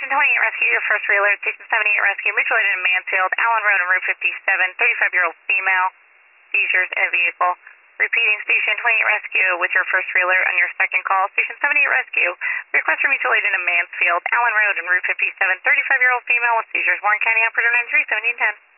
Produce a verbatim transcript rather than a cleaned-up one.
Station twenty-eight Rescue, your first reload. Station seventy-eight Rescue, mutual aid in Mansfield, Allen Road and Route fifty-seven, thirty-five-year-old female, seizures in a vehicle. Repeating, Station twenty-eight Rescue with your first reload on your second call. Station seventy-eight Rescue, request for mutual aid in Mansfield, Allen Road and Route fifty-seven, thirty-five-year-old female with seizures. Warren County Operator nine three seventeen ten.